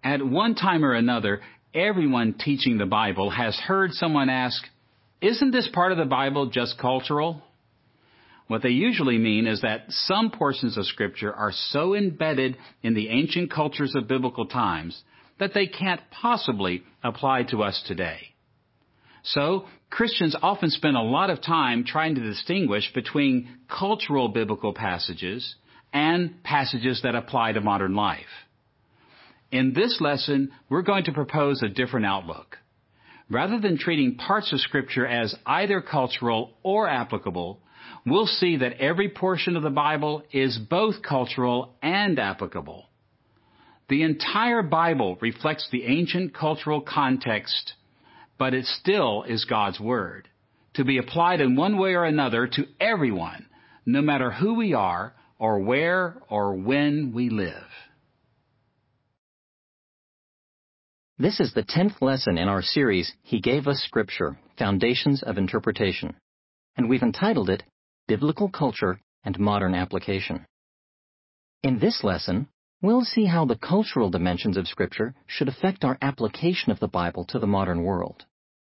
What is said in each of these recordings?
At one time or another, everyone teaching the Bible has heard someone ask, "Isn't this part of the Bible just cultural?" What they usually mean is that some portions of Scripture are so embedded in the ancient cultures of biblical times that they can't possibly apply to us today. So, Christians often spend a lot of time trying to distinguish between cultural biblical passages and passages that apply to modern life. In this lesson, we're going to propose a different outlook. Rather than treating parts of Scripture as either cultural or applicable, we'll see that every portion of the Bible is both cultural and applicable. The entire Bible reflects the ancient cultural context, but it still is God's Word, to be applied in one way or another to everyone, no matter who we are or where or when we live. This is the 10th lesson in our series, He Gave Us Scripture, Foundations of Interpretation, and we've entitled it, Biblical Culture and Modern Application. In this lesson, we'll see how the cultural dimensions of Scripture should affect our application of the Bible to the modern world.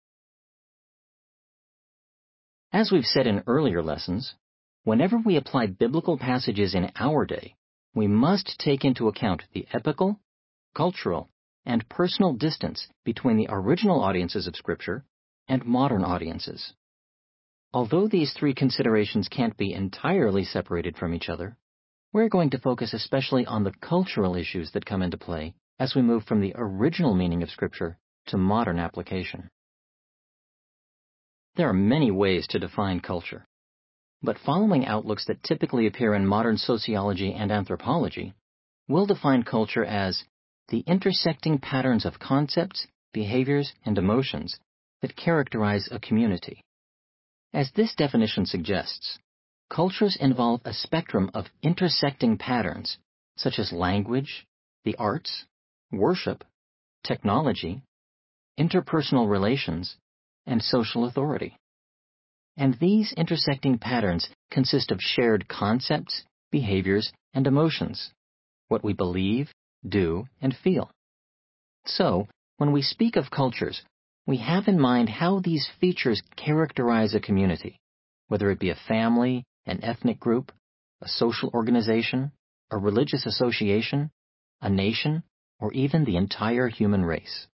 As we've said in earlier lessons, whenever we apply biblical passages in our day, we must take into account the epical, cultural, and personal distance between the original audiences of Scripture and modern audiences. Although these three considerations can't be entirely separated from each other, we're going to focus especially on the cultural issues that come into play as we move from the original meaning of Scripture to modern application. There are many ways to define culture, but following outlooks that typically appear in modern sociology and anthropology, we'll define culture as the intersecting patterns of concepts, behaviors, and emotions that characterize a community. As this definition suggests, cultures involve a spectrum of intersecting patterns, such as language, the arts, worship, technology, interpersonal relations, and social authority. And these intersecting patterns consist of shared concepts, behaviors, and emotions, what we believe, do, and feel. So, when we speak of cultures, we have in mind how these features characterize a community, whether it be a family, an ethnic group, a social organization, a religious association, a nation, or even the entire human race.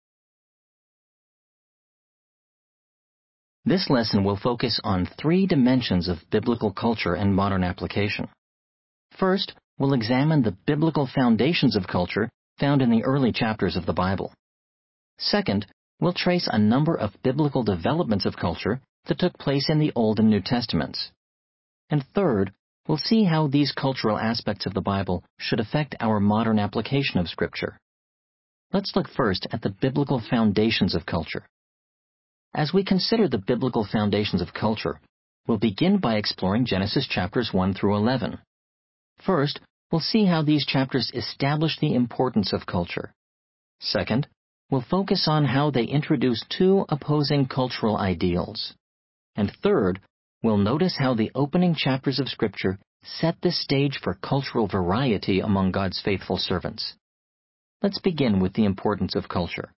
This lesson will focus on three dimensions of biblical culture and modern application. First, we'll examine the biblical foundations of culture found in the early chapters of the Bible. Second, we'll trace a number of biblical developments of culture that took place in the Old and New Testaments. And third, we'll see how these cultural aspects of the Bible should affect our modern application of Scripture. Let's look first at the biblical foundations of culture. As we consider the biblical foundations of culture, we'll begin by exploring Genesis chapters 1 through 11. First, we'll see how these chapters establish the importance of culture. Second, we'll focus on how they introduce two opposing cultural ideals. And third, we'll notice how the opening chapters of Scripture set the stage for cultural variety among God's faithful servants. Let's begin with the importance of culture.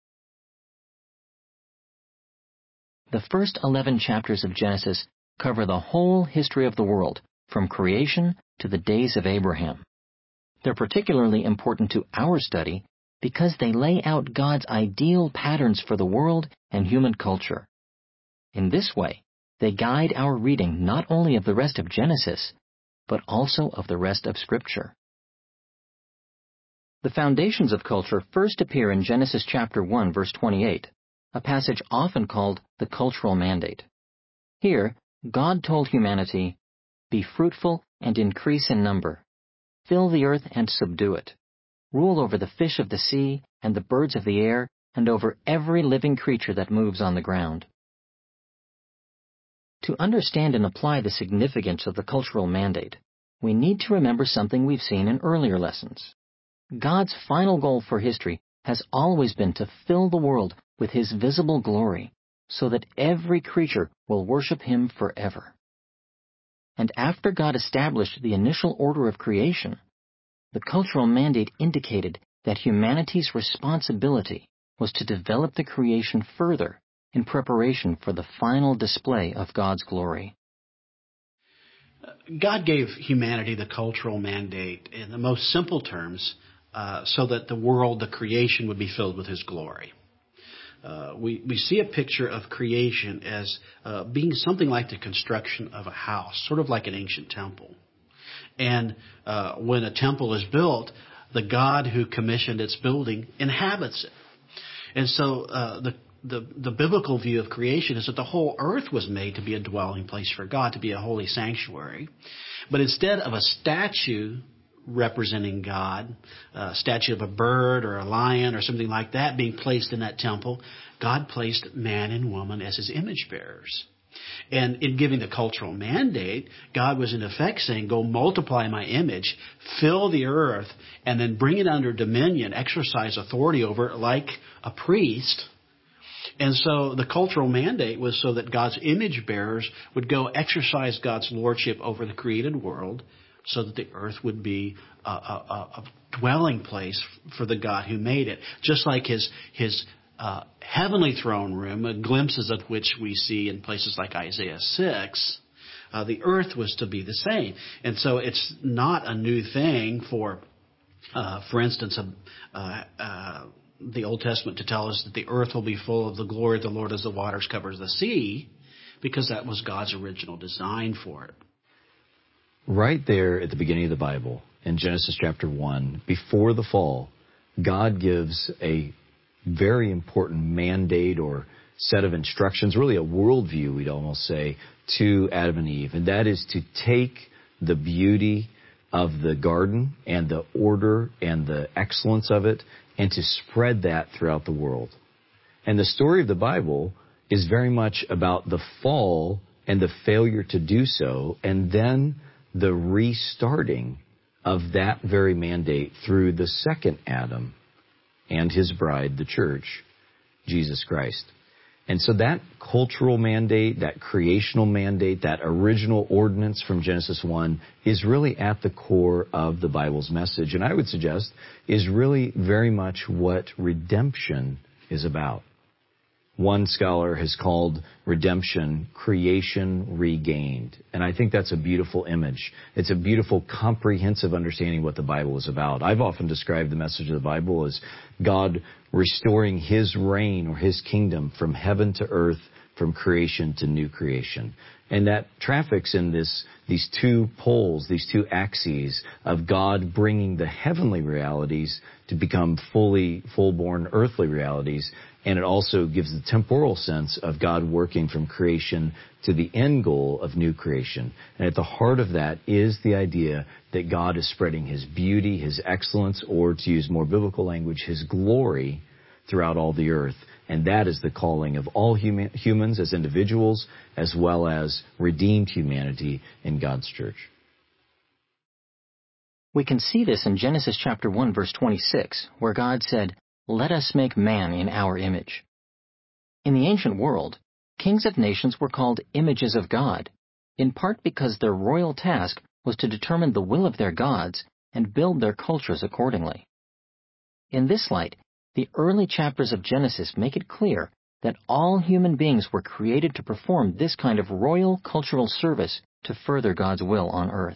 The first 11 chapters of Genesis cover the whole history of the world, from creation to the days of Abraham. They're particularly important to our study because they lay out God's ideal patterns for the world and human culture. In this way, they guide our reading not only of the rest of Genesis, but also of the rest of Scripture. The foundations of culture first appear in Genesis chapter 1, verse 28, a passage often called the cultural mandate. Here, God told humanity, "Be fruitful and increase in number. Fill the earth and subdue it. Rule over the fish of the sea and the birds of the air and over every living creature that moves on the ground." To understand and apply the significance of the cultural mandate, we need to remember something we've seen in earlier lessons. God's final goal for history has always been to fill the world with His visible glory, so that every creature will worship Him forever. And after God established the initial order of creation, the cultural mandate indicated that humanity's responsibility was to develop the creation further in preparation for the final display of God's glory. God gave humanity the cultural mandate in the most simple terms so that the world, the creation, would be filled with His glory. We see a picture of creation as being something like the construction of a house, sort of like an ancient temple. And when a temple is built, the God who commissioned its building inhabits it. And so the biblical view of creation is that the whole earth was made to be a dwelling place for God, to be a holy sanctuary. But instead of a statue representing God, a statue of a bird or a lion or something like that being placed in that temple, God placed man and woman as His image bearers. And in giving the cultural mandate, God was in effect saying, go multiply my image, fill the earth, and then bring it under dominion, exercise authority over it like a priest. And so the cultural mandate was so that God's image bearers would go exercise God's lordship over the created world so that the earth would be a dwelling place for the God who made it. Just like His heavenly throne room, glimpses of which we see in places like Isaiah 6, the earth was to be the same. And so it's not a new thing for instance, the Old Testament to tell us that the earth will be full of the glory of the Lord as the waters cover the sea, because that was God's original design for it. Right there at the beginning of the Bible, in Genesis chapter 1, before the fall, God gives a very important mandate or set of instructions, really a worldview, we'd almost say, to Adam and Eve. And that is to take the beauty of the garden and the order and the excellence of it and to spread that throughout the world. And the story of the Bible is very much about the fall and the failure to do so, and then the restarting of that very mandate through the second Adam and his bride, the church, Jesus Christ. And so that cultural mandate, that creational mandate, that original ordinance from Genesis 1 is really at the core of the Bible's message, and I would suggest is really very much what redemption is about. One scholar has called redemption creation regained. And I think that's a beautiful image. It's a beautiful, comprehensive understanding of what the Bible is about. I've often described the message of the Bible as God restoring His reign or His kingdom from heaven to earth, from creation to new creation. And that traffics in these two poles, these two axes of God bringing the heavenly realities to become full-born earthly realities. And it also gives the temporal sense of God working from creation to the end goal of new creation. And at the heart of that is the idea that God is spreading His beauty, His excellence, or to use more biblical language, His glory throughout all the earth. And that is the calling of all humans as individuals, as well as redeemed humanity in God's church. We can see this in Genesis chapter 1, verse 26, where God said, "Let us make man in our image." In the ancient world, kings of nations were called images of God, in part because their royal task was to determine the will of their gods and build their cultures accordingly. In this light, the early chapters of Genesis make it clear that all human beings were created to perform this kind of royal cultural service to further God's will on earth.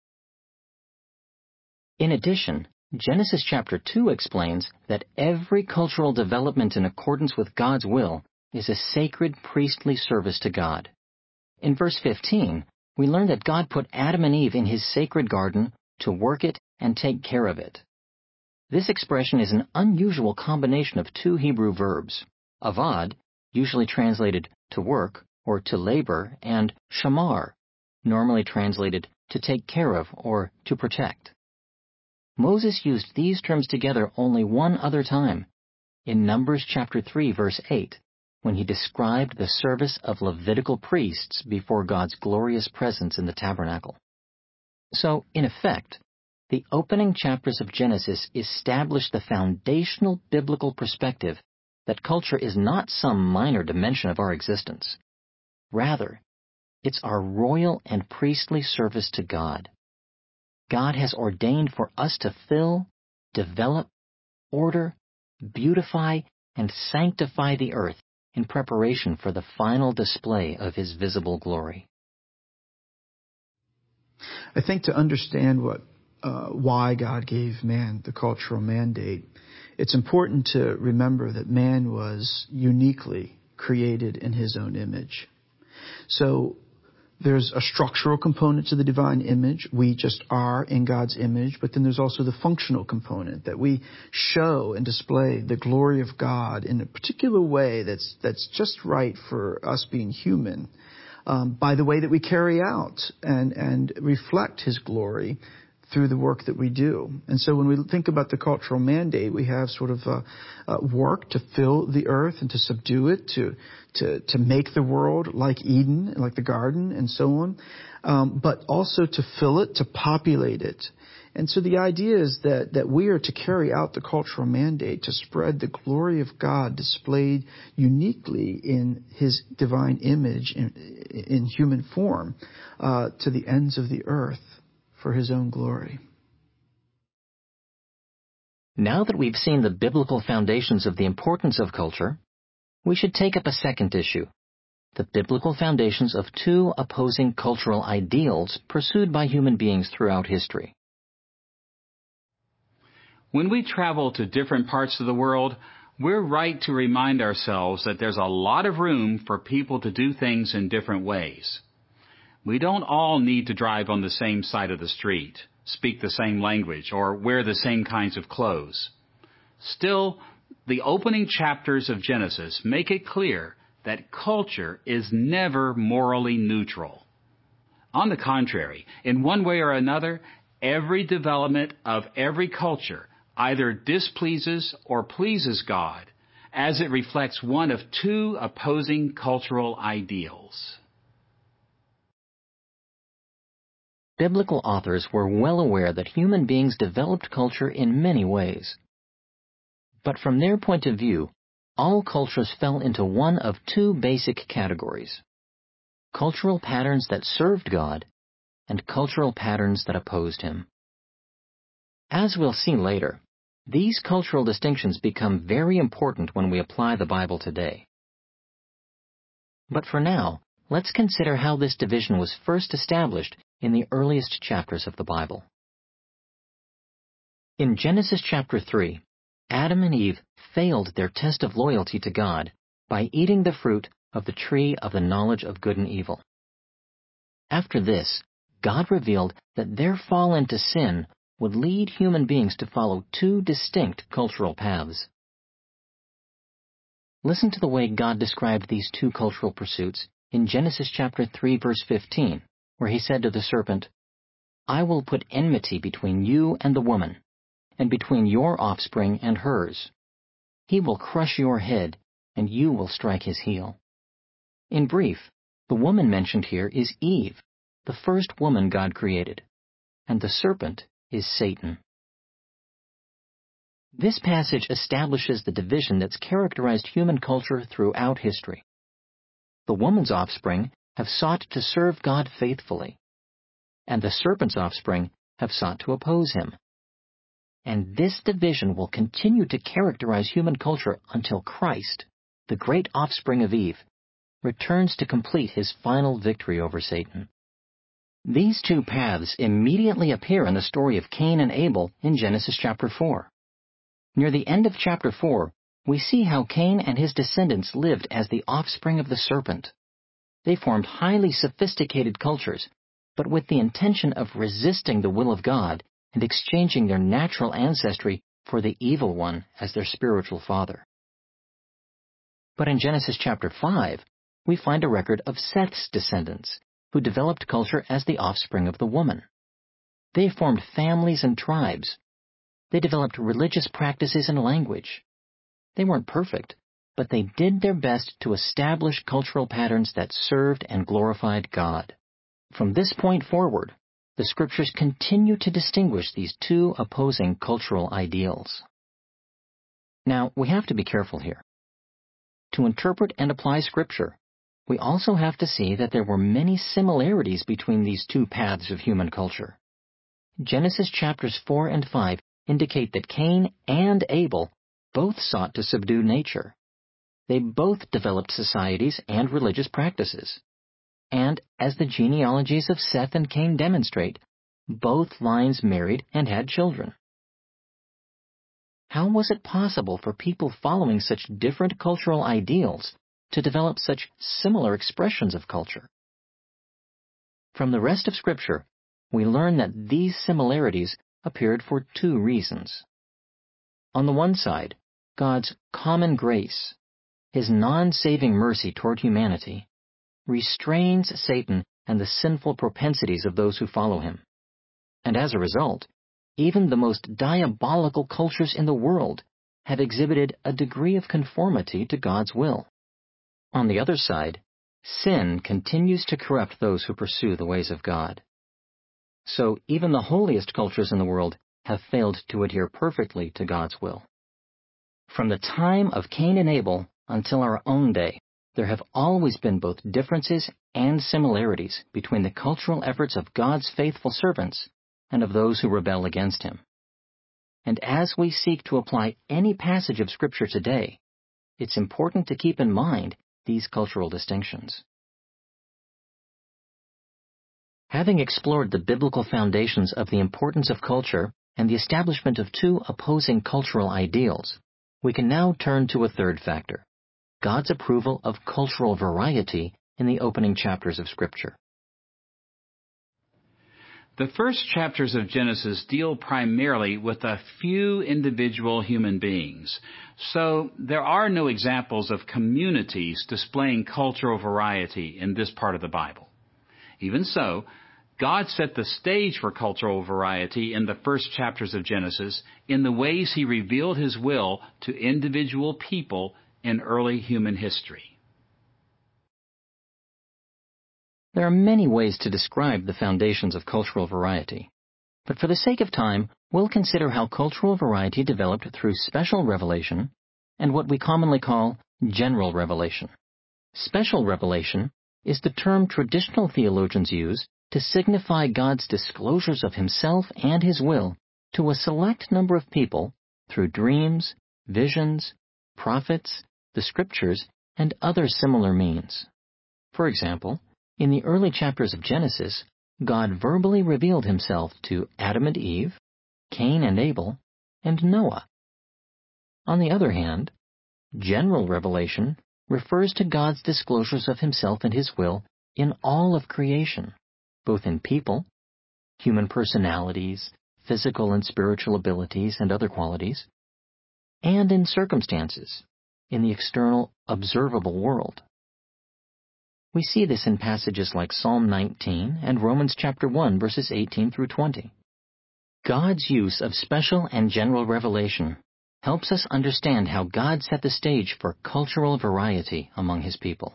In addition, Genesis chapter 2 explains that every cultural development in accordance with God's will is a sacred priestly service to God. In verse 15, we learn that God put Adam and Eve in His sacred garden to work it and take care of it. This expression is an unusual combination of two Hebrew verbs, avad, usually translated to work or to labor, and shamar, normally translated to take care of or to protect. Moses used these terms together only one other time, in Numbers chapter 3, verse 8, when he described the service of Levitical priests before God's glorious presence in the tabernacle. So, in effect, the opening chapters of Genesis establish the foundational biblical perspective that culture is not some minor dimension of our existence. Rather, it's our royal and priestly service to God. God has ordained for us to fill, develop, order, beautify, and sanctify the earth in preparation for the final display of His visible glory. I think to understand why God gave man the cultural mandate, it's important to remember that man was uniquely created in His own image. So there's a structural component to the divine image. We just are in God's image. But then there's also the functional component, that we show and display the glory of God in a particular way that's just right for us being human, by the way that we carry out and reflect His glory through the work that we do. And so when we think about the cultural mandate, we have sort of work to fill the earth and to subdue it, to make the world like Eden, like the garden, and so on, but also to fill it, to populate it. And so the idea is that we are to carry out the cultural mandate to spread the glory of God displayed uniquely in His divine image in human form to the ends of the earth for His own glory. Now that we've seen the biblical foundations of the importance of culture, we should take up a second issue, the biblical foundations of two opposing cultural ideals pursued by human beings throughout history. When we travel to different parts of the world, we're right to remind ourselves that there's a lot of room for people to do things in different ways. We don't all need to drive on the same side of the street, speak the same language, or wear the same kinds of clothes. Still, the opening chapters of Genesis make it clear that culture is never morally neutral. On the contrary, in one way or another, every development of every culture either displeases or pleases God, as it reflects one of two opposing cultural ideals. Biblical authors were well aware that human beings developed culture in many ways. But from their point of view, all cultures fell into one of two basic categories: cultural patterns that served God and cultural patterns that opposed Him. As we'll see later, these cultural distinctions become very important when we apply the Bible today. But for now, let's consider how this division was first established in the earliest chapters of the Bible. In Genesis chapter 3, Adam and Eve failed their test of loyalty to God by eating the fruit of the tree of the knowledge of good and evil. After this, God revealed that their fall into sin would lead human beings to follow two distinct cultural paths. Listen to the way God described these two cultural pursuits in Genesis chapter 3, verse 15, where He said to the serpent, "I will put enmity between you and the woman, and between your offspring and hers. He will crush your head, and you will strike his heel." In brief, the woman mentioned here is Eve, the first woman God created, and the serpent is Satan. This passage establishes the division that's characterized human culture throughout history. The woman's offspring have sought to serve God faithfully, and the serpent's offspring have sought to oppose Him. And this division will continue to characterize human culture until Christ, the great offspring of Eve, returns to complete His final victory over Satan. These two paths immediately appear in the story of Cain and Abel in Genesis chapter 4. Near the end of chapter 4, we see how Cain and his descendants lived as the offspring of the serpent. They formed highly sophisticated cultures, but with the intention of resisting the will of God and exchanging their natural ancestry for the evil one as their spiritual father. But in Genesis chapter 5, we find a record of Seth's descendants, who developed culture as the offspring of the woman. They formed families and tribes. They developed religious practices and language. They weren't perfect, but they did their best to establish cultural patterns that served and glorified God. From this point forward, the Scriptures continue to distinguish these two opposing cultural ideals. Now, we have to be careful here. To interpret and apply Scripture, we also have to see that there were many similarities between these two paths of human culture. Genesis chapters 4 and 5 indicate that Cain and Abel both sought to subdue nature. They both developed societies and religious practices. And, as the genealogies of Seth and Cain demonstrate, both lines married and had children. How was it possible for people following such different cultural ideals to develop such similar expressions of culture? From the rest of Scripture, we learn that these similarities appeared for two reasons. On the one side, God's common grace, His non-saving mercy toward humanity, restrains Satan and the sinful propensities of those who follow him. And as a result, even the most diabolical cultures in the world have exhibited a degree of conformity to God's will. On the other side, sin continues to corrupt those who pursue the ways of God. So even the holiest cultures in the world have failed to adhere perfectly to God's will. From the time of Cain and Abel until our own day, there have always been both differences and similarities between the cultural efforts of God's faithful servants and of those who rebel against Him. And as we seek to apply any passage of Scripture today, it's important to keep in mind these cultural distinctions. Having explored the biblical foundations of the importance of culture and the establishment of two opposing cultural ideals, we can now turn to a third factor: God's approval of cultural variety in the opening chapters of Scripture. The first chapters of Genesis deal primarily with a few individual human beings, so there are no examples of communities displaying cultural variety in this part of the Bible. Even so, God set the stage for cultural variety in the first chapters of Genesis in the ways He revealed His will to individual people in early human history. There are many ways to describe the foundations of cultural variety, but for the sake of time, we'll consider how cultural variety developed through special revelation and what we commonly call general revelation. Special revelation is the term traditional theologians use to signify God's disclosures of Himself and His will to a select number of people through dreams, visions, prophets, the Scriptures, and other similar means. For example, in the early chapters of Genesis, God verbally revealed Himself to Adam and Eve, Cain and Abel, and Noah. On the other hand, general revelation refers to God's disclosures of Himself and His will in all of creation, both in people, human personalities, physical and spiritual abilities and other qualities, and in circumstances, in the external, observable world. We see this in passages like Psalm 19 and Romans chapter 1, verses 18 through 20. God's use of special and general revelation helps us understand how God set the stage for cultural variety among His people.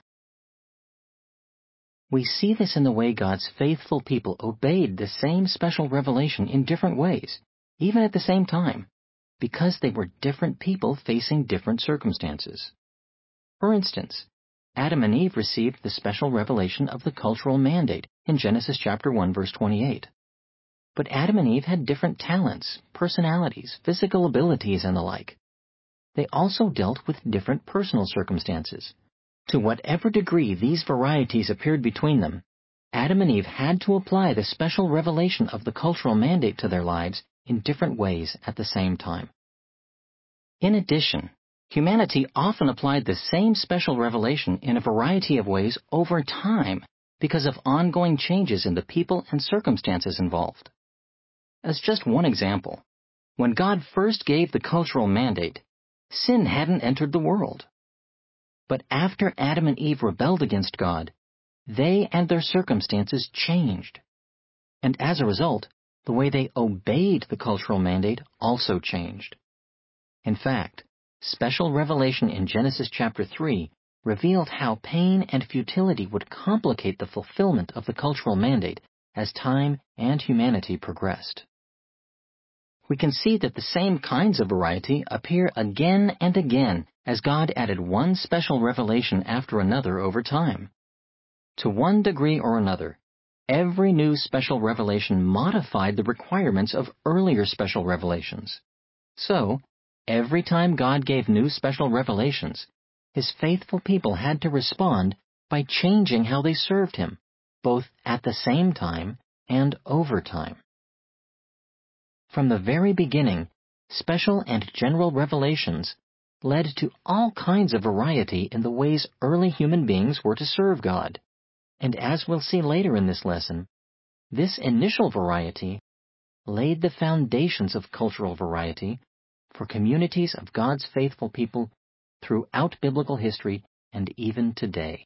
We see this in the way God's faithful people obeyed the same special revelation in different ways, even at the same time, because they were different people facing different circumstances. For instance, Adam and Eve received the special revelation of the cultural mandate in Genesis chapter 1, verse 28. But Adam and Eve had different talents, personalities, physical abilities, and the like. They also dealt with different personal circumstances. To whatever degree these varieties appeared between them, Adam and Eve had to apply the special revelation of the cultural mandate to their lives in different ways at the same time. In addition, humanity often applied the same special revelation in a variety of ways over time because of ongoing changes in the people and circumstances involved. As just one example, when God first gave the cultural mandate, sin hadn't entered the world. But after Adam and Eve rebelled against God, they and their circumstances changed. And as a result, the way they obeyed the cultural mandate also changed. In fact, special revelation in Genesis chapter 3 revealed how pain and futility would complicate the fulfillment of the cultural mandate as time and humanity progressed. We can see that the same kinds of variety appear again and again as God added one special revelation after another over time. To one degree or another, every new special revelation modified the requirements of earlier special revelations. So, every time God gave new special revelations, His faithful people had to respond by changing how they served Him, both at the same time and over time. From the very beginning, special and general revelations led to all kinds of variety in the ways early human beings were to serve God. And as we'll see later in this lesson, this initial variety laid the foundations of cultural variety for communities of God's faithful people throughout biblical history and even today.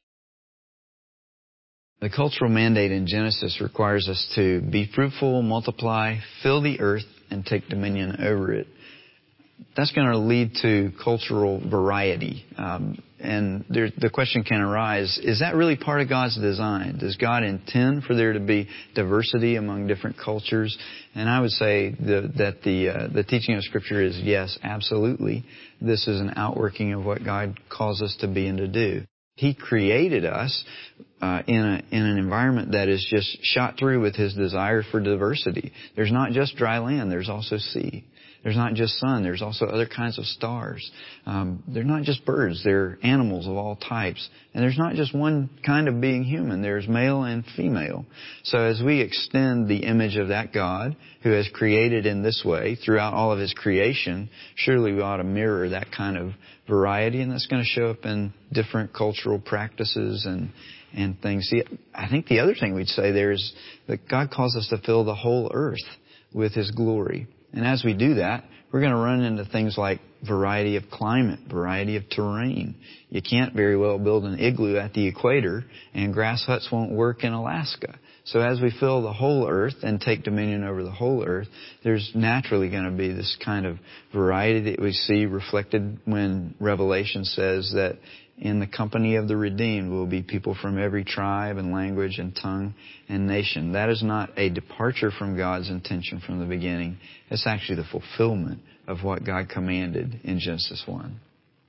The cultural mandate in Genesis requires us to be fruitful, multiply, fill the earth, and take dominion over it. That's going to lead to cultural variety. And the question can arise, is that really part of God's design? Does God intend for there to be diversity among different cultures? And I would say that the teaching of Scripture is yes, absolutely. This is an outworking of what God calls us to be and to do. He created us in an environment that is just shot through with His desire for diversity. There's not just dry land, there's also sea. There's not just sun, there's also other kinds of stars. They're not just birds, they're animals of all types. And there's not just one kind of being human, there's male and female. So as we extend the image of that God who has created in this way throughout all of His creation, surely we ought to mirror that kind of variety, and that's going to show up in different cultural practices and things. See, I think the other thing we'd say there is that God calls us to fill the whole earth with His glory. And as we do that, we're going to run into things like variety of climate, variety of terrain. You can't very well build an igloo at the equator, and grass huts won't work in Alaska. So as we fill the whole earth and take dominion over the whole earth, there's naturally going to be this kind of variety that we see reflected when Revelation says that in the company of the redeemed will be people from every tribe and language and tongue and nation. That is not a departure from God's intention from the beginning. It's actually the fulfillment of what God commanded in Genesis 1.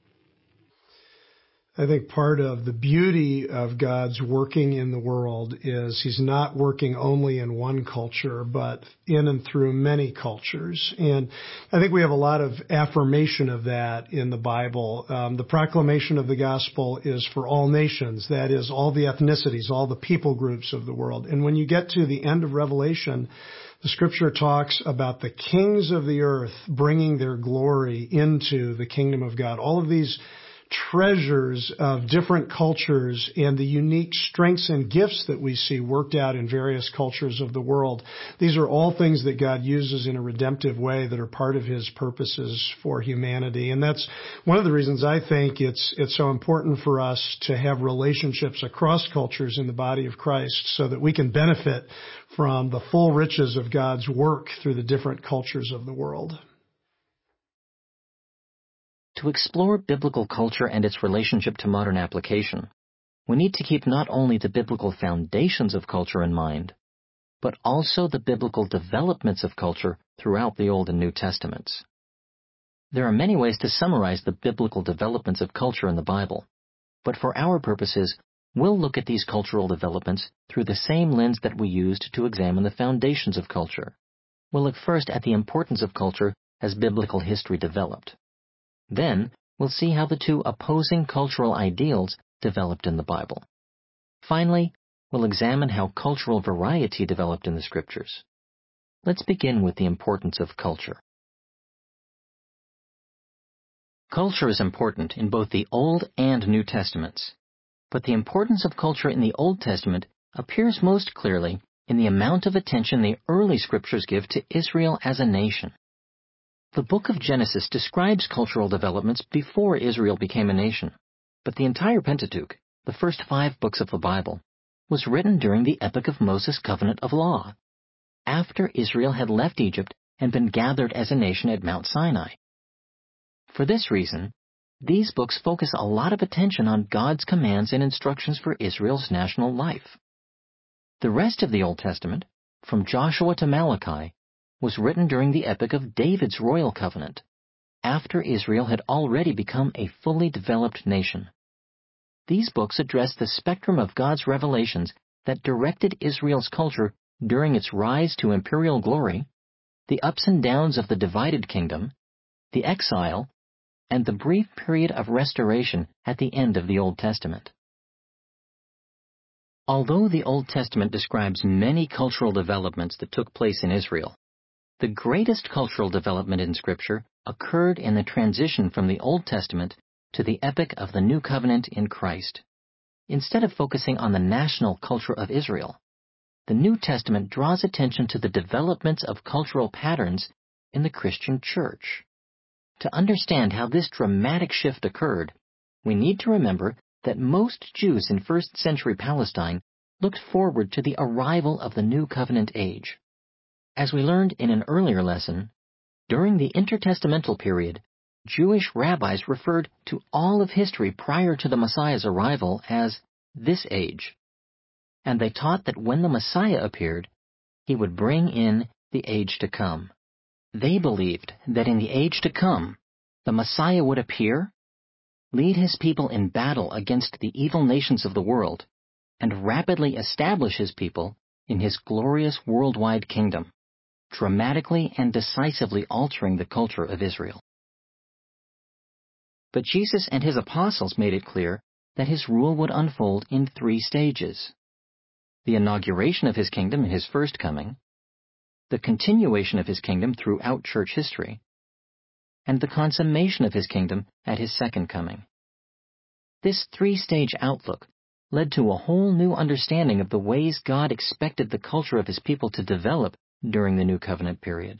I think part of the beauty of God's working in the world is He's not working only in one culture, but in and through many cultures. And I think we have a lot of affirmation of that in the Bible. The proclamation of the gospel is for all nations, that is, all the ethnicities, all the people groups of the world. And when you get to the end of Revelation, the Scripture talks about the kings of the earth bringing their glory into the kingdom of God. All of these treasures of different cultures and the unique strengths and gifts that we see worked out in various cultures of the world. These are all things that God uses in a redemptive way that are part of His purposes for humanity. And that's one of the reasons I think it's so important for us to have relationships across cultures in the body of Christ so that we can benefit from the full riches of God's work through the different cultures of the world. To explore biblical culture and its relationship to modern application, we need to keep not only the biblical foundations of culture in mind, but also the biblical developments of culture throughout the Old and New Testaments. There are many ways to summarize the biblical developments of culture in the Bible, but for our purposes, we'll look at these cultural developments through the same lens that we used to examine the foundations of culture. We'll look first at the importance of culture as biblical history developed. Then, we'll see how the two opposing cultural ideals developed in the Bible. Finally, we'll examine how cultural variety developed in the Scriptures. Let's begin with the importance of culture. Culture is important in both the Old and New Testaments, but the importance of culture in the Old Testament appears most clearly in the amount of attention the early Scriptures give to Israel as a nation. The book of Genesis describes cultural developments before Israel became a nation, but the entire Pentateuch, the first 5 books of the Bible, was written during the epoch of Moses' covenant of law, after Israel had left Egypt and been gathered as a nation at Mount Sinai. For this reason, these books focus a lot of attention on God's commands and instructions for Israel's national life. The rest of the Old Testament, from Joshua to Malachi, was written during the epoch of David's royal covenant, after Israel had already become a fully developed nation. These books address the spectrum of God's revelations that directed Israel's culture during its rise to imperial glory, the ups and downs of the divided kingdom, the exile, and the brief period of restoration at the end of the Old Testament. Although the Old Testament describes many cultural developments that took place in Israel, the greatest cultural development in Scripture occurred in the transition from the Old Testament to the epoch of the New Covenant in Christ. Instead of focusing on the national culture of Israel, the New Testament draws attention to the developments of cultural patterns in the Christian church. To understand how this dramatic shift occurred, we need to remember that most Jews in first-century Palestine looked forward to the arrival of the New Covenant age. As we learned in an earlier lesson, during the intertestamental period, Jewish rabbis referred to all of history prior to the Messiah's arrival as this age. And they taught that when the Messiah appeared, he would bring in the age to come. They believed that in the age to come, the Messiah would appear, lead his people in battle against the evil nations of the world, and rapidly establish his people in his glorious worldwide kingdom, dramatically and decisively altering the culture of Israel. But Jesus and his apostles made it clear that his rule would unfold in 3 stages: the inauguration of his kingdom in his first coming, the continuation of his kingdom throughout church history, and the consummation of his kingdom at his second coming. This 3-stage outlook led to a whole new understanding of the ways God expected the culture of his people to develop during the New Covenant period.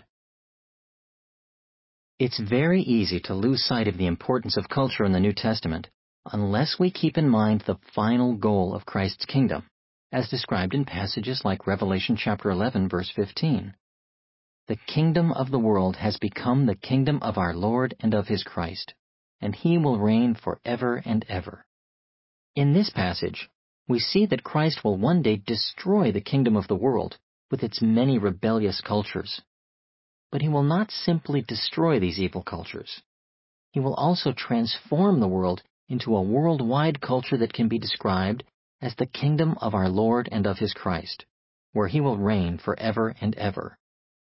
It's very easy to lose sight of the importance of culture in the New Testament unless we keep in mind the final goal of Christ's kingdom, as described in passages like Revelation chapter 11, verse 15. The kingdom of the world has become the kingdom of our Lord and of his Christ, and he will reign forever and ever. In this passage, we see that Christ will one day destroy the kingdom of the world with its many rebellious cultures. But he will not simply destroy these evil cultures. He will also transform the world into a worldwide culture that can be described as the kingdom of our Lord and of his Christ, where he will reign forever and ever.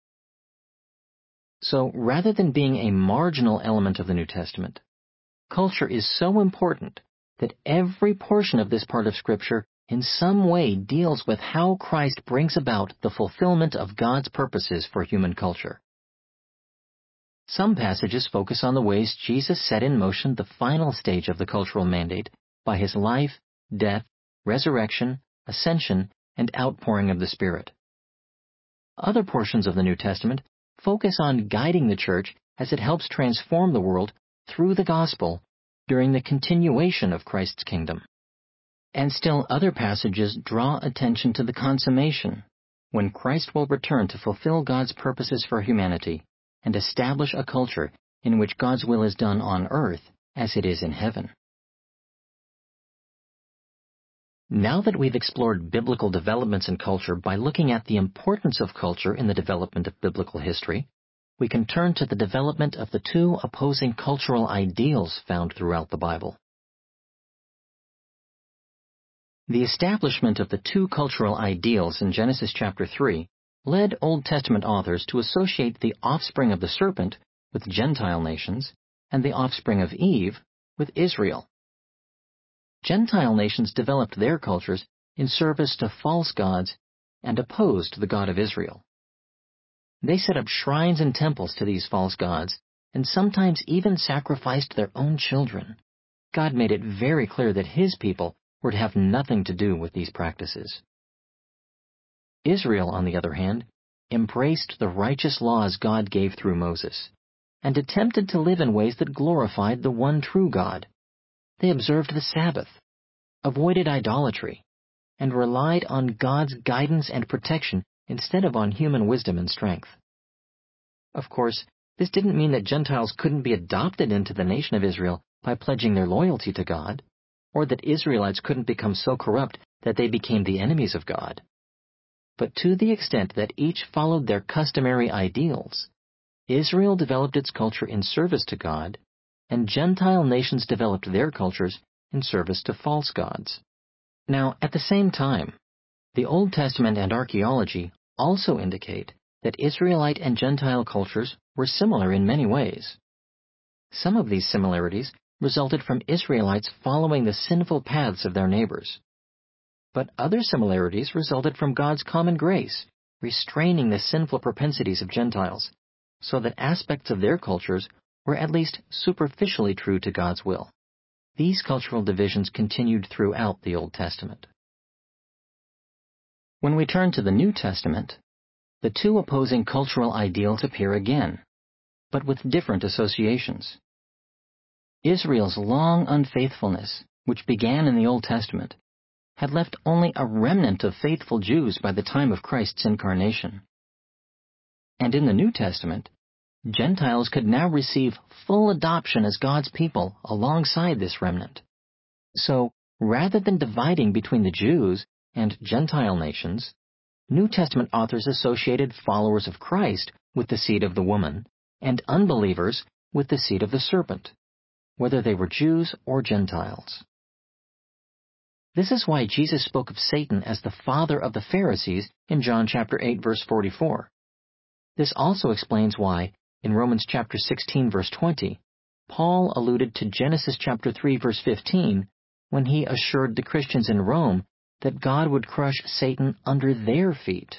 So, rather than being a marginal element of the New Testament, culture is so important that every portion of this part of Scripture in some way deals with how Christ brings about the fulfillment of God's purposes for human culture. Some passages focus on the ways Jesus set in motion the final stage of the cultural mandate by his life, death, resurrection, ascension, and outpouring of the Spirit. Other portions of the New Testament focus on guiding the church as it helps transform the world through the gospel during the continuation of Christ's kingdom. And still other passages draw attention to the consummation, when Christ will return to fulfill God's purposes for humanity and establish a culture in which God's will is done on earth as it is in heaven. Now that we've explored biblical developments in culture by looking at the importance of culture in the development of biblical history, we can turn to the development of the 2 opposing cultural ideals found throughout the Bible. The establishment of the 2 cultural ideals in Genesis chapter 3 led Old Testament authors to associate the offspring of the serpent with Gentile nations and the offspring of Eve with Israel. Gentile nations developed their cultures in service to false gods and opposed the God of Israel. They set up shrines and temples to these false gods and sometimes even sacrificed their own children. God made it very clear that his people were to have nothing to do with these practices. Israel, on the other hand, embraced the righteous laws God gave through Moses and attempted to live in ways that glorified the one true God. They observed the Sabbath, avoided idolatry, and relied on God's guidance and protection instead of on human wisdom and strength. Of course, this didn't mean that Gentiles couldn't be adopted into the nation of Israel by pledging their loyalty to God, or that Israelites couldn't become so corrupt that they became the enemies of God. But to the extent that each followed their customary ideals, Israel developed its culture in service to God, and Gentile nations developed their cultures in service to false gods. Now, at the same time, The Old Testament and archaeology also indicate that Israelite and Gentile cultures were similar in many ways. Some of these similarities resulted from Israelites following the sinful paths of their neighbors. But other similarities resulted from God's common grace, restraining the sinful propensities of Gentiles, so that aspects of their cultures were at least superficially true to God's will. These cultural divisions continued throughout the Old Testament. When we turn to the New Testament, the two opposing cultural ideals appear again, but with different associations. Israel's long unfaithfulness, which began in the Old Testament, had left only a remnant of faithful Jews by the time of Christ's incarnation. And in the New Testament, Gentiles could now receive full adoption as God's people alongside this remnant. So, rather than dividing between the Jews and Gentile nations, New Testament authors associated followers of Christ with the seed of the woman and unbelievers with the seed of the serpent, whether they were Jews or Gentiles. This is why Jesus spoke of Satan as the father of the Pharisees in John chapter 8, verse 44. This also explains why, in Romans chapter 16, verse 20, Paul alluded to Genesis chapter 3, verse 15, when he assured the Christians in Rome that God would crush Satan under their feet.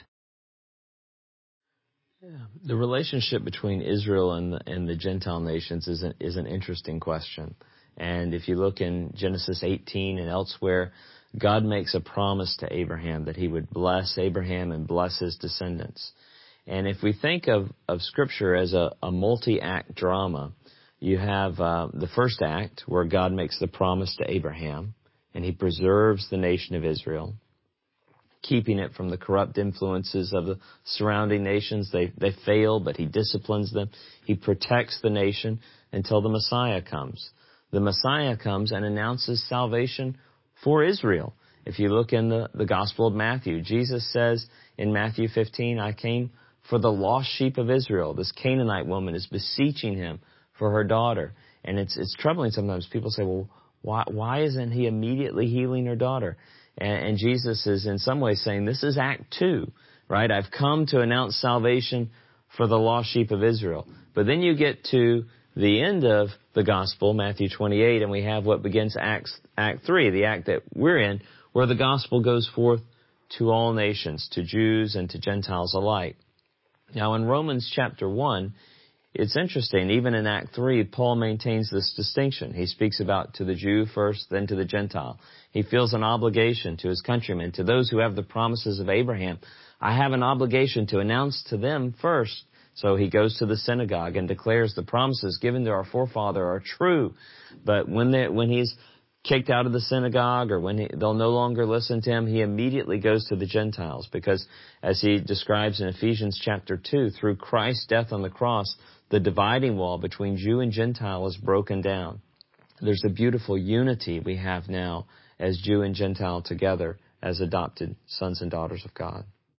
The relationship between Israel and the Gentile nations is an interesting question. And if you look in Genesis 18 and elsewhere, God makes a promise to Abraham that he would bless Abraham and bless his descendants. And if we think of Scripture as a multi-act drama, you have the first act where God makes the promise to Abraham, and he preserves the nation of Israel, keeping it from the corrupt influences of the surrounding nations. They fail, but he disciplines them. He protects the nation until the Messiah comes. The Messiah comes and announces salvation for Israel. If you look in the Gospel of Matthew, Jesus says in Matthew 15, I came for the lost sheep of Israel. This Canaanite woman is beseeching him for her daughter. And it's troubling sometimes. People say, well, why isn't he immediately healing her daughter? And Jesus is in some ways saying, this is Act 2, right? I've come to announce salvation for the lost sheep of Israel. But then you get to the end of the Gospel, Matthew 28, and we have what begins Act 3, the act that we're in, where the Gospel goes forth to all nations, to Jews and to Gentiles alike. Now, in Romans chapter 1, it's interesting. Even in Act 3, Paul maintains this distinction. He speaks about to the Jew first, then to the Gentile. He feels an obligation to his countrymen, to those who have the promises of Abraham. I have an obligation to announce to them first. So he goes to the synagogue and declares the promises given to our forefather are true. But when he's kicked out of the synagogue or when they'll no longer listen to him, he immediately goes to the Gentiles. Because as he describes in Ephesians chapter 2, through Christ's death on the cross, the dividing wall between Jew and Gentile is broken down. There's a beautiful unity we have now as Jew and Gentile together as adopted sons and daughters of God.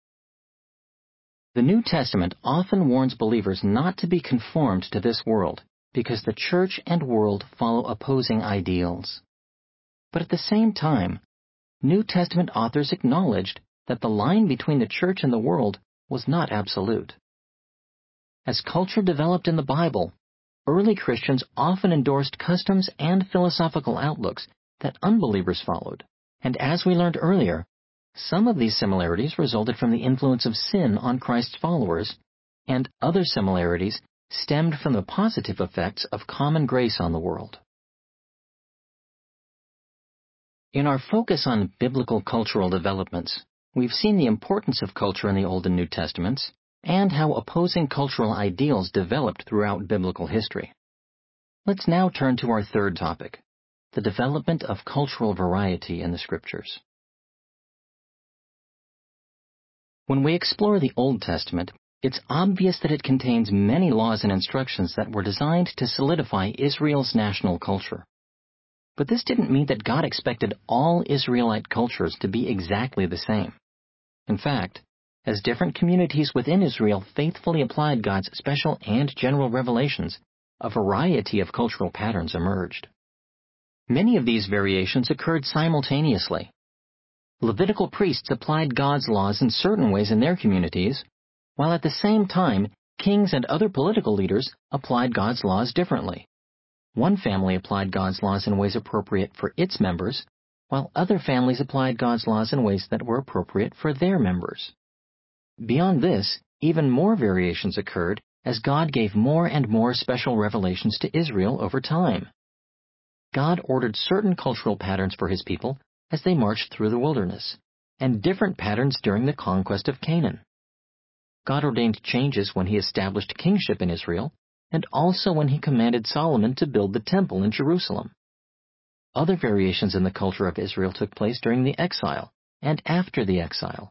The New Testament often warns believers not to be conformed to this world because the church and world follow opposing ideals. But at the same time, New Testament authors acknowledged that the line between the church and the world was not absolute. As culture developed in the Bible, early Christians often endorsed customs and philosophical outlooks that unbelievers followed, and as we learned earlier, some of these similarities resulted from the influence of sin on Christ's followers, and other similarities stemmed from the positive effects of common grace on the world. In our focus on biblical cultural developments, we've seen the importance of culture in the Old and New Testaments, and how opposing cultural ideals developed throughout biblical history. Let's now turn to our third topic, the development of cultural variety in the Scriptures. When we explore the Old Testament, it's obvious that it contains many laws and instructions that were designed to solidify Israel's national culture. But this didn't mean that God expected all Israelite cultures to be exactly the same. In fact, as different communities within Israel faithfully applied God's special and general revelations, a variety of cultural patterns emerged. Many of these variations occurred simultaneously. Levitical priests applied God's laws in certain ways in their communities, while at the same time, kings and other political leaders applied God's laws differently. One family applied God's laws in ways appropriate for its members, while other families applied God's laws in ways that were appropriate for their members. Beyond this, even more variations occurred as God gave more and more special revelations to Israel over time. God ordered certain cultural patterns for His people as they marched through the wilderness, and different patterns during the conquest of Canaan. God ordained changes when He established kingship in Israel, and also when He commanded Solomon to build the temple in Jerusalem. Other variations in the culture of Israel took place during the exile and after the exile.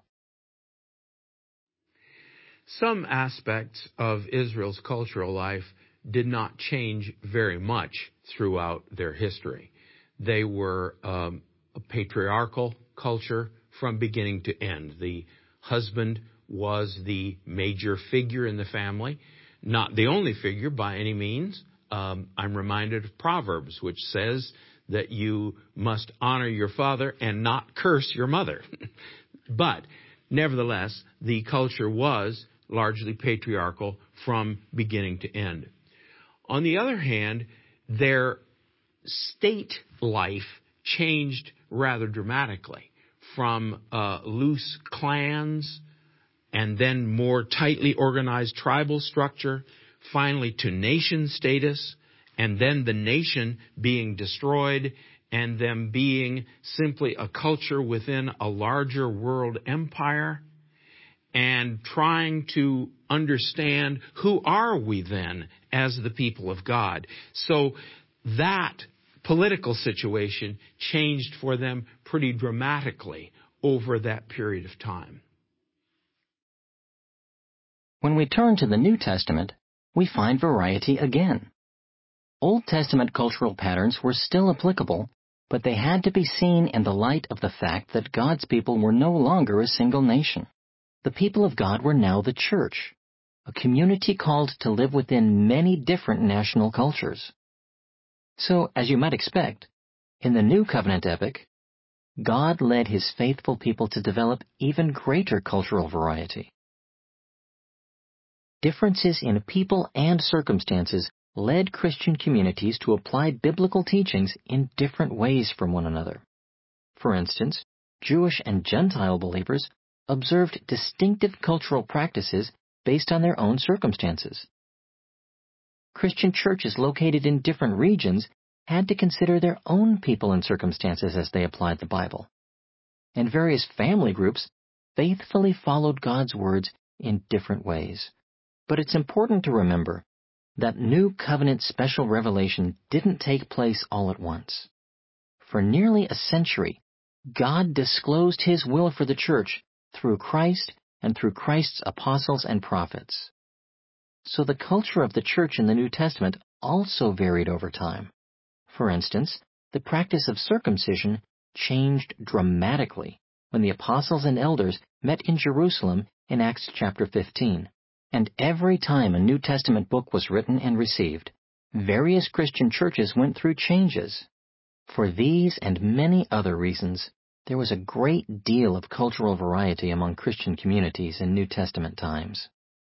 Some aspects of Israel's cultural life did not change very much throughout their history. They were a patriarchal culture from beginning to end. The husband was the major figure in the family, not the only figure by any means. I'm reminded of Proverbs, which says that you must honor your father and not curse your mother. But nevertheless, the culture was largely patriarchal from beginning to end. On the other hand, their state life changed rather dramatically from loose clans and then more tightly organized tribal structure, finally to nation status, and then the nation being destroyed and them being simply a culture within a larger world empire, and trying to understand who are we then as the people of God. So that political situation changed for them pretty dramatically over that period of time. When we turn to the New Testament, we find variety again. Old Testament cultural patterns were still applicable, but they had to be seen in the light of the fact that God's people were no longer a single nation. The people of God were now the church, a community called to live within many different national cultures. So, as you might expect, in the New Covenant epic, God led His faithful people to develop even greater cultural variety. Differences in people and circumstances led Christian communities to apply biblical teachings in different ways from one another. For instance, Jewish and Gentile believers observed distinctive cultural practices based on their own circumstances. Christian churches located in different regions had to consider their own people and circumstances as they applied the Bible. And various family groups faithfully followed God's words in different ways. But it's important to remember that New Covenant special revelation didn't take place all at once. For nearly a century, God disclosed His will for the church through Christ and through Christ's apostles and prophets. So the culture of the church in the New Testament also varied over time. For instance, the practice of circumcision changed dramatically when the apostles and elders met in Jerusalem in Acts chapter 15. And every time a New Testament book was written and received, various Christian churches went through changes. For these and many other reasons, there was a great deal of cultural variety among Christian communities in New Testament times.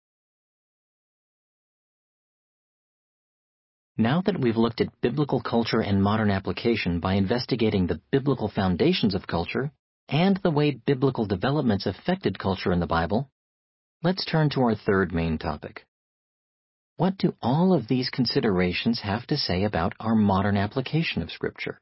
Now that we've looked at biblical culture and modern application by investigating the biblical foundations of culture and the way biblical developments affected culture in the Bible, let's turn to our third main topic. What do all of these considerations have to say about our modern application of Scripture?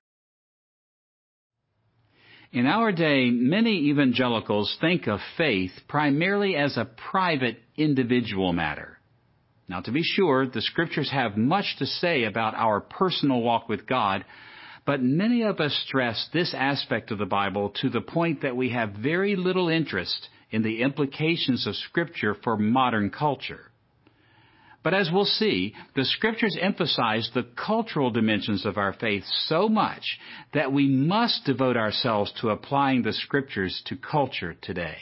In our day, many evangelicals think of faith primarily as a private, individual matter. Now, to be sure, the Scriptures have much to say about our personal walk with God, but many of us stress this aspect of the Bible to the point that we have very little interest in the implications of Scripture for modern culture. But as we'll see, the Scriptures emphasize the cultural dimensions of our faith so much that we must devote ourselves to applying the Scriptures to culture today.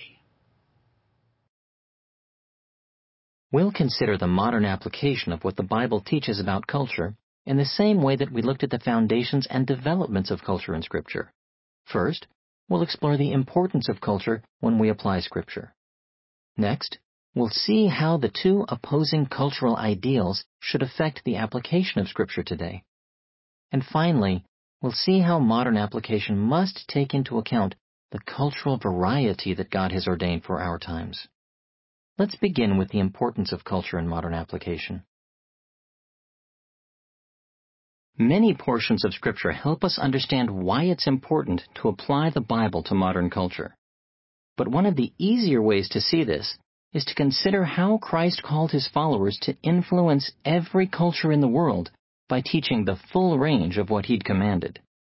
We'll consider the modern application of what the Bible teaches about culture in the same way that we looked at the foundations and developments of culture in Scripture. First, we'll explore the importance of culture when we apply Scripture. Next, we'll see how the two opposing cultural ideals should affect the application of Scripture today. And finally, we'll see how modern application must take into account the cultural variety that God has ordained for our times. Let's begin with the importance of culture in modern application. Many portions of Scripture help us understand why it's important to apply the Bible to modern culture. But one of the easier ways to see this is to consider how Christ called his followers to influence every culture in the world by teaching the full range of what he'd commanded.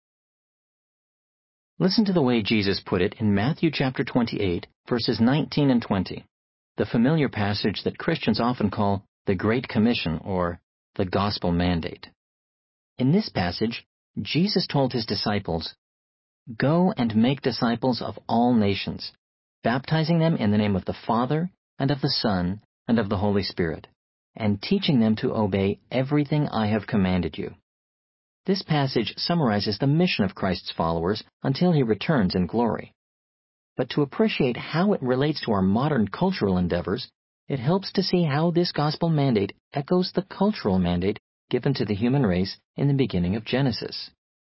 Listen to the way Jesus put it in Matthew chapter 28, verses 19 and 20, the familiar passage that Christians often call the Great Commission or the Gospel Mandate. In this passage, Jesus told his disciples, "Go and make disciples of all nations, baptizing them in the name of the Father, and of the Son, and of the Holy Spirit, and teaching them to obey everything I have commanded you." This passage summarizes the mission of Christ's followers until he returns in glory. But to appreciate how it relates to our modern cultural endeavors, it helps to see how this gospel mandate echoes the cultural mandate given to the human race in the beginning of Genesis.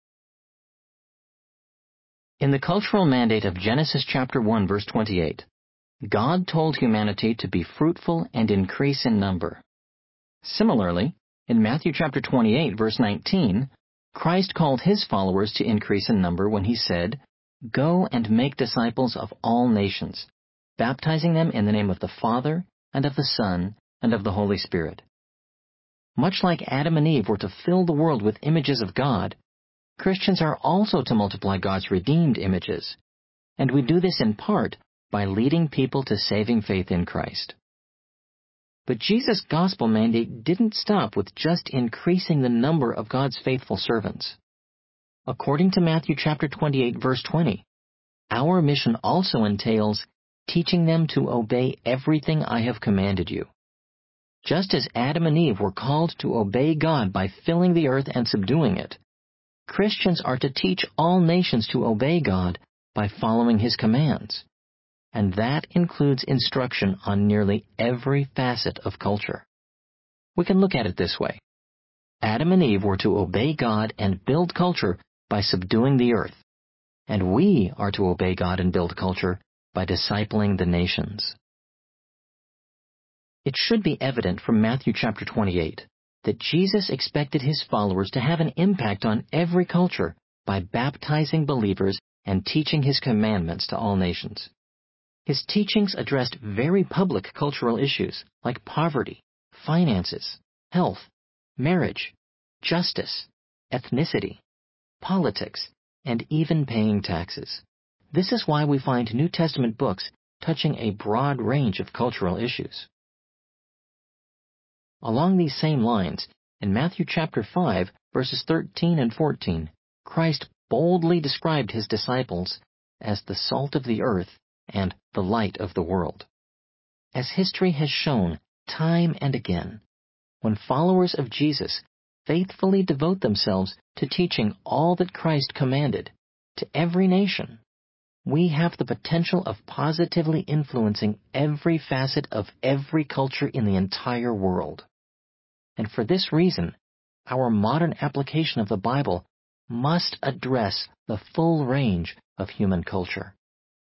In the cultural mandate of Genesis chapter 1, verse 28, God told humanity to be fruitful and increase in number. Similarly, in Matthew chapter 28, verse 19, Christ called his followers to increase in number when he said, "Go and make disciples of all nations, baptizing them in the name of the Father, and of the Son, and of the Holy Spirit." Much like Adam and Eve were to fill the world with images of God, Christians are also to multiply God's redeemed images. And we do this in part by leading people to saving faith in Christ. But Jesus' gospel mandate didn't stop with just increasing the number of God's faithful servants. According to Matthew chapter 28, verse 20, our mission also entails teaching them to obey everything I have commanded you. Just as Adam and Eve were called to obey God by filling the earth and subduing it, Christians are to teach all nations to obey God by following his commands. And that includes instruction on nearly every facet of culture. We can look at it this way. Adam and Eve were to obey God and build culture by subduing the earth, and we are to obey God and build culture by discipling the nations. It should be evident from Matthew chapter 28 that Jesus expected his followers to have an impact on every culture by baptizing believers and teaching his commandments to all nations. His teachings addressed very public cultural issues like poverty, finances, health, marriage, justice, ethnicity, politics, and even paying taxes. This is why we find New Testament books touching a broad range of cultural issues. Along these same lines, in Matthew chapter 5, verses 13 and 14, Christ boldly described his disciples as the salt of the earth and the light of the world. As history has shown time and again, when followers of Jesus faithfully devote themselves to teaching all that Christ commanded to every nation, we have the potential of positively influencing every facet of every culture in the entire world. And for this reason, our modern application of the Bible must address the full range of human culture.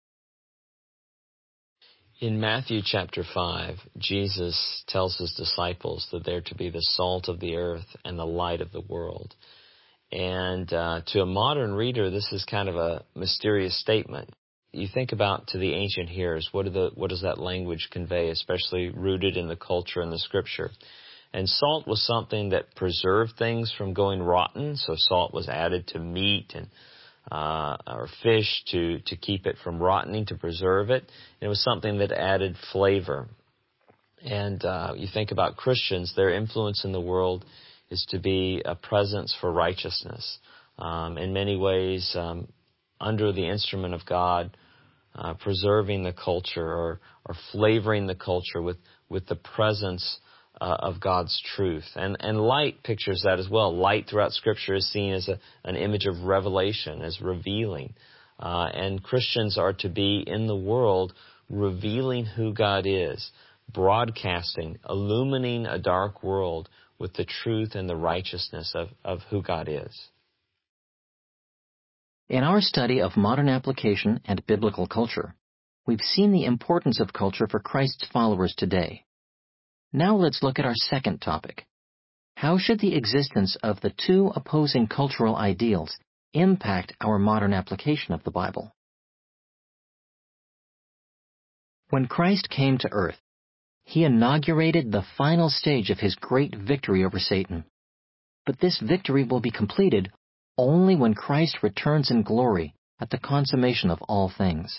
In Matthew chapter 5, Jesus tells his disciples that they're to be the salt of the earth and the light of the world. And to a modern reader, this is kind of a mysterious statement. You think about to the ancient hearers, what does that language convey, especially rooted in the culture and the Scripture? And salt was something that preserved things from going rotten, so salt was added to meat and or fish to keep it from rotting, to preserve it. And it was something that added flavor. And you think about Christians, their influence in the world is to be a presence for righteousness. In many ways, under the instrument of God, preserving the culture or flavoring the culture with the presence of God's truth. And light pictures that as well. Light throughout Scripture is seen as an image of revelation, as revealing. And Christians are to be in the world revealing who God is, broadcasting, illumining a dark world with the truth and the righteousness of who God is. In our study of modern application and biblical culture, we've seen the importance of culture for Christ's followers today. Now let's look at our second topic. How should the existence of the two opposing cultural ideals impact our modern application of the Bible? When Christ came to earth, he inaugurated the final stage of his great victory over Satan. But this victory will be completed only when Christ returns in glory at the consummation of all things.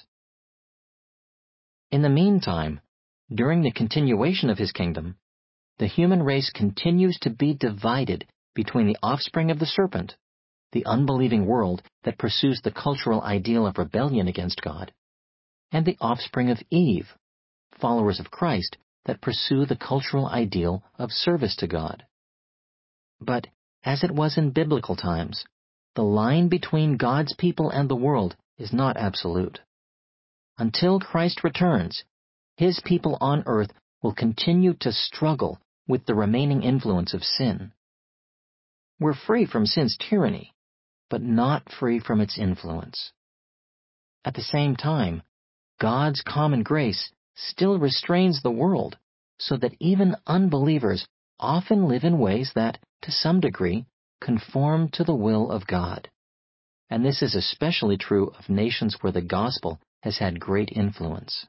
In the meantime, during the continuation of his kingdom, the human race continues to be divided between the offspring of the serpent, the unbelieving world that pursues the cultural ideal of rebellion against God, and the offspring of Eve, followers of Christ that pursue the cultural ideal of service to God. But, as it was in biblical times, the line between God's people and the world is not absolute. Until Christ returns, his people on earth will continue to struggle with the remaining influence of sin. We're free from sin's tyranny, but not free from its influence. At the same time, God's common grace still restrains the world so that even unbelievers often live in ways that, to some degree, conform to the will of God. And this is especially true of nations where the gospel has had great influence.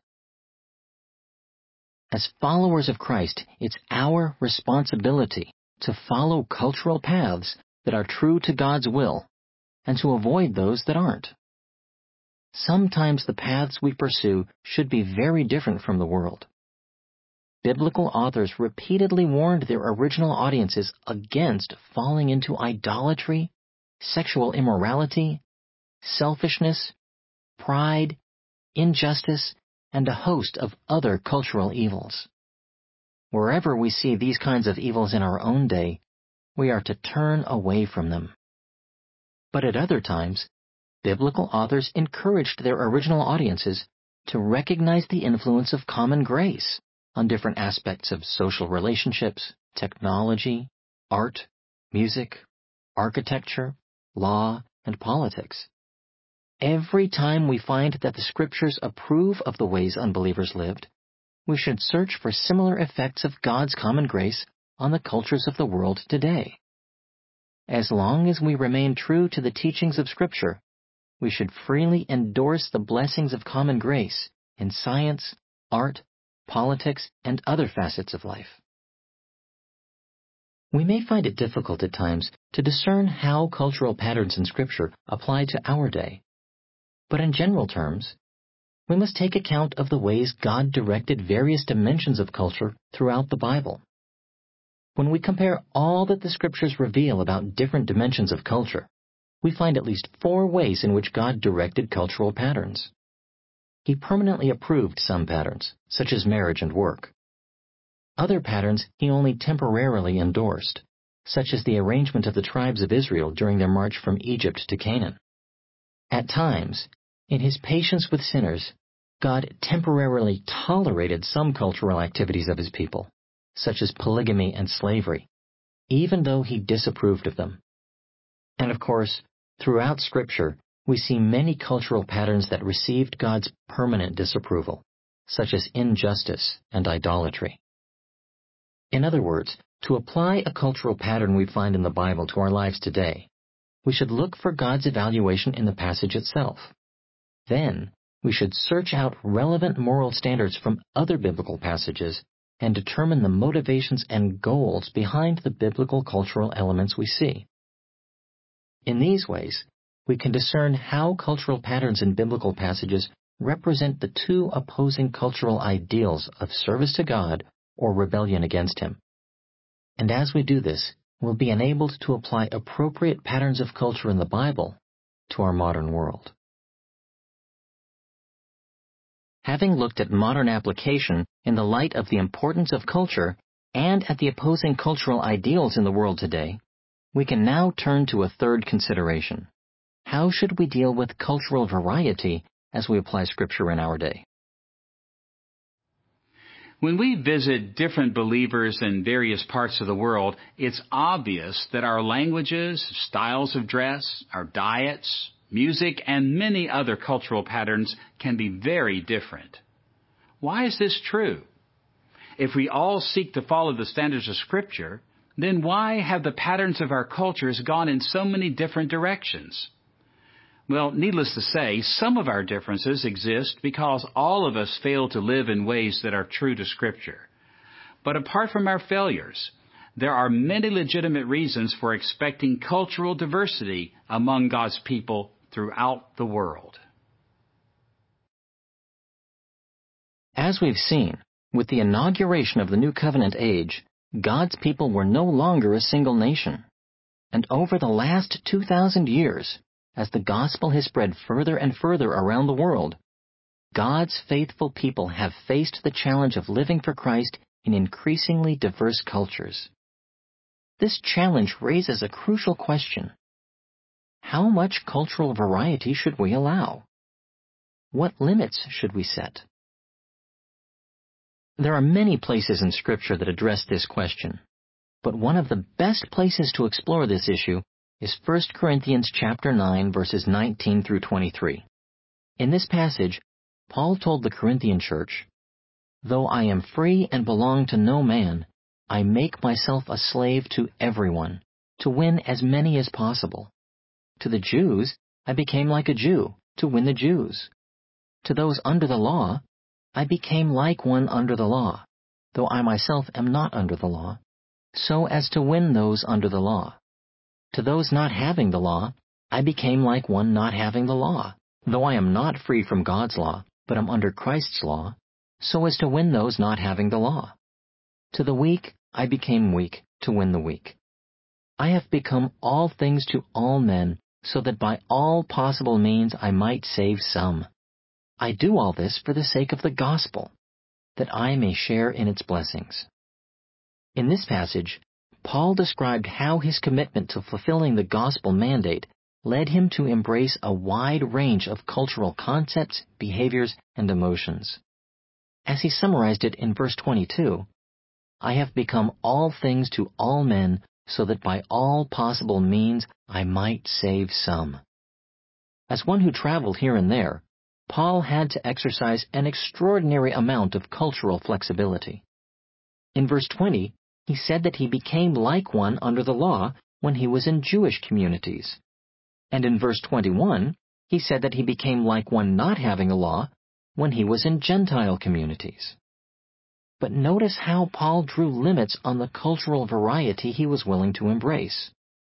As followers of Christ, it's our responsibility to follow cultural paths that are true to God's will and to avoid those that aren't. Sometimes the paths we pursue should be very different from the world. Biblical authors repeatedly warned their original audiences against falling into idolatry, sexual immorality, selfishness, pride, injustice, and a host of other cultural evils. Wherever we see these kinds of evils in our own day, we are to turn away from them. But at other times, biblical authors encouraged their original audiences to recognize the influence of common grace on different aspects of social relationships, technology, art, music, architecture, law, and politics. Every time we find that the Scriptures approve of the ways unbelievers lived, we should search for similar effects of God's common grace on the cultures of the world today. As long as we remain true to the teachings of Scripture, we should freely endorse the blessings of common grace in science, art, politics, and other facets of life. We may find it difficult at times to discern how cultural patterns in Scripture apply to our day. But in general terms, we must take account of the ways God directed various dimensions of culture throughout the Bible. When we compare all that the Scriptures reveal about different dimensions of culture, we find at least 4 ways in which God directed cultural patterns. He permanently approved some patterns, such as marriage and work. Other patterns he only temporarily endorsed, such as the arrangement of the tribes of Israel during their march from Egypt to Canaan. At times, in his patience with sinners, God temporarily tolerated some cultural activities of his people, such as polygamy and slavery, even though he disapproved of them. And of course, throughout Scripture, we see many cultural patterns that received God's permanent disapproval, such as injustice and idolatry. In other words, to apply a cultural pattern we find in the Bible to our lives today, we should look for God's evaluation in the passage itself. Then, we should search out relevant moral standards from other biblical passages and determine the motivations and goals behind the biblical cultural elements we see. In these ways, we can discern how cultural patterns in biblical passages represent the two opposing cultural ideals of service to God or rebellion against Him. And as we do this, we'll be enabled to apply appropriate patterns of culture in the Bible to our modern world. Having looked at modern application in the light of the importance of culture and at the opposing cultural ideals in the world today, we can now turn to a third consideration: how should we deal with cultural variety as we apply Scripture in our day? When we visit different believers in various parts of the world, it's obvious that our languages, styles of dress, our diets, music, and many other cultural patterns can be very different. Why is this true? If we all seek to follow the standards of Scripture, then why have the patterns of our cultures gone in so many different directions? Well, needless to say, some of our differences exist because all of us fail to live in ways that are true to Scripture. But apart from our failures, there are many legitimate reasons for expecting cultural diversity among God's people throughout the world. As we've seen, with the inauguration of the New Covenant age, God's people were no longer a single nation. And over the last 2,000 years, as the gospel has spread further and further around the world, God's faithful people have faced the challenge of living for Christ in increasingly diverse cultures. This challenge raises a crucial question. How much cultural variety should we allow? What limits should we set? There are many places in Scripture that address this question, but one of the best places to explore this issue is 1 Corinthians chapter 9, verses 19 through 23. In this passage, Paul told the Corinthian church, "Though I am free and belong to no man, I make myself a slave to everyone, to win as many as possible. To the Jews, I became like a Jew, to win the Jews. To those under the law, I became like one under the law, though I myself am not under the law, so as to win those under the law. To those not having the law, I became like one not having the law, though I am not free from God's law, but am under Christ's law, so as to win those not having the law. To the weak, I became weak, to win the weak. I have become all things to all men, so that by all possible means I might save some. I do all this for the sake of the gospel, that I may share in its blessings." In this passage, Paul described how his commitment to fulfilling the gospel mandate led him to embrace a wide range of cultural concepts, behaviors, and emotions. As he summarized it in verse 22, "I have become all things to all men, so that by all possible means I might save some." As one who traveled here and there, Paul had to exercise an extraordinary amount of cultural flexibility. In verse 20, he said that he became like one under the law when he was in Jewish communities. And in verse 21, he said that he became like one not having a law when he was in Gentile communities. But notice how Paul drew limits on the cultural variety he was willing to embrace.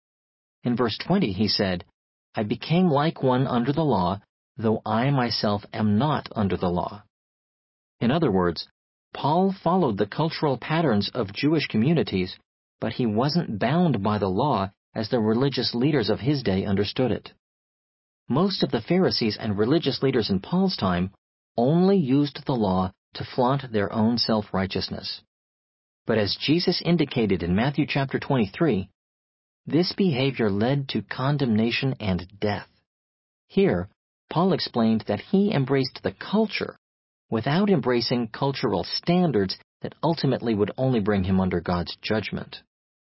In verse 20, he said, "I became like one under the law, though I myself am not under the law." In other words, Paul followed the cultural patterns of Jewish communities, but he wasn't bound by the law as the religious leaders of his day understood it. Most of the Pharisees and religious leaders in Paul's time only used the law to flaunt their own self-righteousness. But as Jesus indicated in Matthew chapter 23, this behavior led to condemnation and death. Here, Paul explained that he embraced the culture without embracing cultural standards that ultimately would only bring him under God's judgment.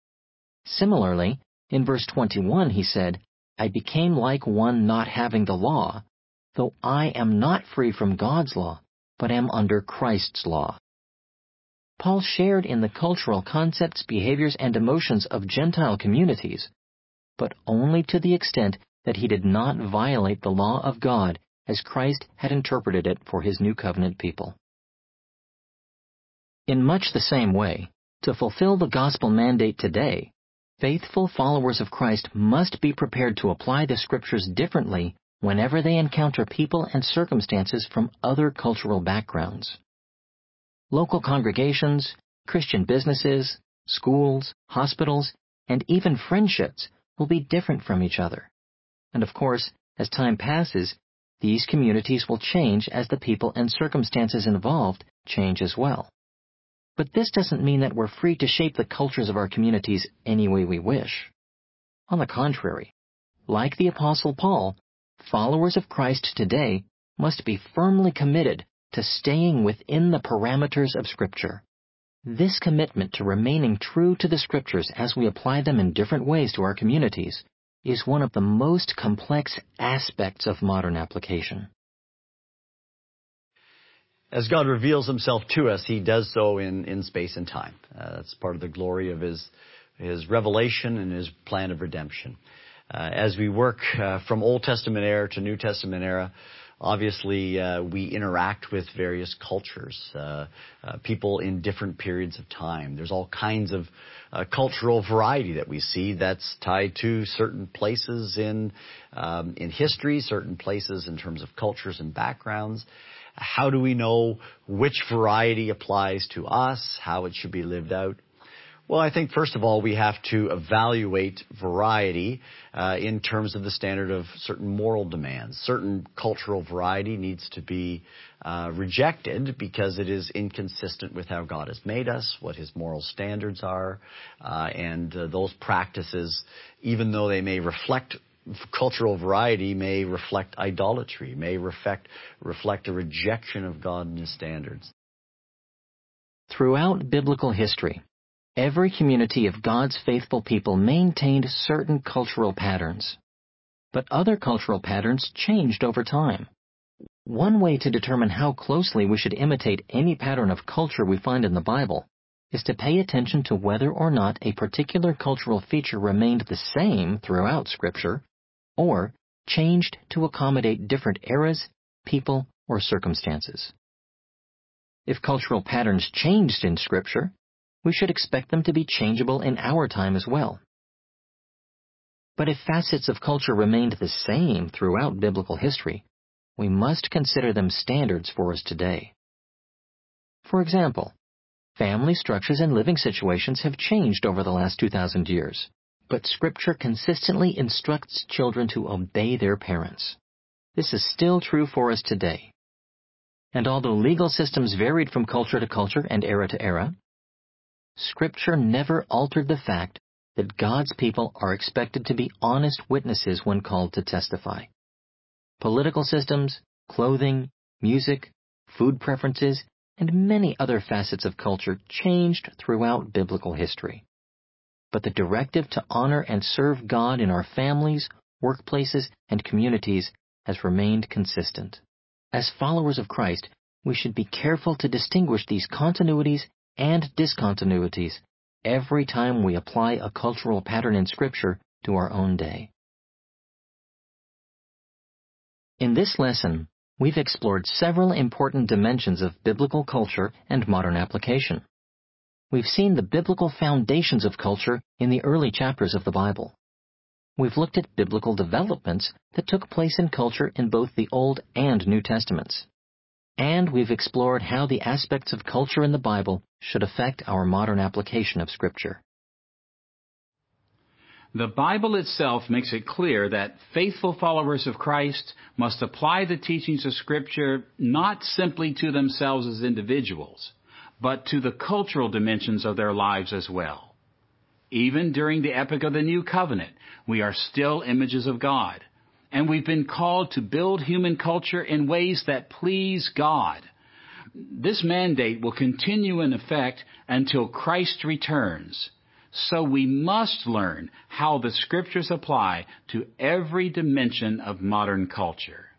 Similarly, in verse 21 he said, "I became like one not having the law, though I am not free from God's law, but am under Christ's law." Paul shared in the cultural concepts, behaviors, and emotions of Gentile communities, but only to the extent that he did not violate the law of God as Christ had interpreted it for his new covenant people. In much the same way, to fulfill the gospel mandate today, faithful followers of Christ must be prepared to apply the Scriptures differently whenever they encounter people and circumstances from other cultural backgrounds. Local congregations, Christian businesses, schools, hospitals, and even friendships will be different from each other. And of course, as time passes, these communities will change as the people and circumstances involved change as well. But this doesn't mean that we're free to shape the cultures of our communities any way we wish. On the contrary, Like the Apostle Paul, followers of Christ today must be firmly committed to staying within the parameters of Scripture. This commitment to remaining true to the Scriptures as we apply them in different ways to our communities is one of the most complex aspects of modern application. As God reveals himself to us, he does so in space and time. That's part of the glory of his revelation and his plan of redemption. As we work from Old Testament era to New Testament era, obviously we interact with various cultures, people in different periods of time. There's all kinds of cultural variety that we see that's tied to certain places in history, certain places in terms of cultures and backgrounds. How do we know which variety applies to us, how it should be lived out? Well, I think, first of all, we have to evaluate variety in terms of the standard of certain moral demands. Certain cultural variety needs to be rejected because it is inconsistent with how God has made us, what his moral standards are, and those practices, even though they may reflect cultural variety, may reflect idolatry, may reflect a rejection of God and his standards. Throughout biblical history, every community of God's faithful people maintained certain cultural patterns. But other cultural patterns changed over time. One way to determine how closely we should imitate any pattern of culture we find in the Bible is to pay attention to whether or not a particular cultural feature remained the same throughout Scripture, or changed to accommodate different eras, people, or circumstances. If cultural patterns changed in Scripture, we should expect them to be changeable in our time as well. But if facets of culture remained the same throughout biblical history, we must consider them standards for us today. For example, family structures and living situations have changed over the last 2,000 years, but Scripture consistently instructs children to obey their parents. This is still true for us today. And although legal systems varied from culture to culture and era to era, Scripture never altered the fact that God's people are expected to be honest witnesses when called to testify. Political systems, clothing, music, food preferences, and many other facets of culture changed throughout biblical history. But the directive to honor and serve God in our families, workplaces, and communities has remained consistent. As followers of Christ, we should be careful to distinguish these continuities and discontinuities every time we apply a cultural pattern in Scripture to our own day. In this lesson, we've explored several important dimensions of biblical culture and modern application. We've seen the biblical foundations of culture in the early chapters of the Bible. We've looked at biblical developments that took place in culture in both the Old and New Testaments. And we've explored how the aspects of culture in the Bible should affect our modern application of Scripture. The Bible itself makes it clear that faithful followers of Christ must apply the teachings of Scripture not simply to themselves as individuals, but to the cultural dimensions of their lives as well. Even during the epoch of the New Covenant, we are still images of God, and we've been called to build human culture in ways that please God. This mandate will continue in effect until Christ returns. So we must learn how the Scriptures apply to every dimension of modern culture.